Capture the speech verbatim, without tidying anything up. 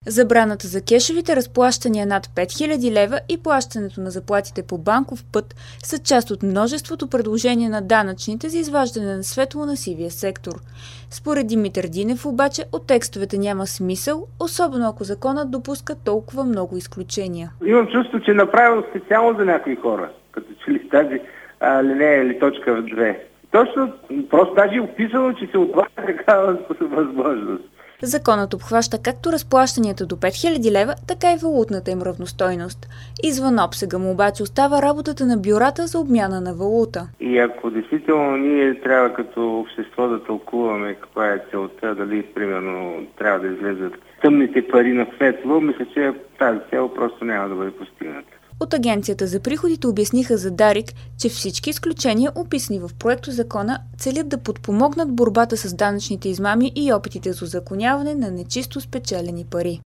Забраната за кешовите разплащания над пет хиляди лева и плащането на заплатите по банков път са част от множеството предложения на данъчните за изваждане на светло на сивия сектор. Според Димитър Динев обаче от текстовете няма смисъл, особено ако законът допуска толкова много изключения. Имам чувство, че е направено специално за някои хора, като че ли тази алинея или точка в две. Точно, просто даже е описано, че се отваря такава възможност. Законът обхваща както разплащанията до пет хиляди лева, така и валутната им равностойност. Извън обсега му обаче остава работата на бюрата за обмяна на валута. И ако действително ние трябва като общество да тълкуваме каква е целта, дали примерно трябва да излезат тъмните пари на светло, мисля, че тази цел просто няма да бъде постигната. От Агенцията за приходите обясниха за Дарик, че всички изключения, описани в проектозакона, целят да подпомогнат борбата с данъчните измами и опитите за узаконяване на нечисто спечелени пари.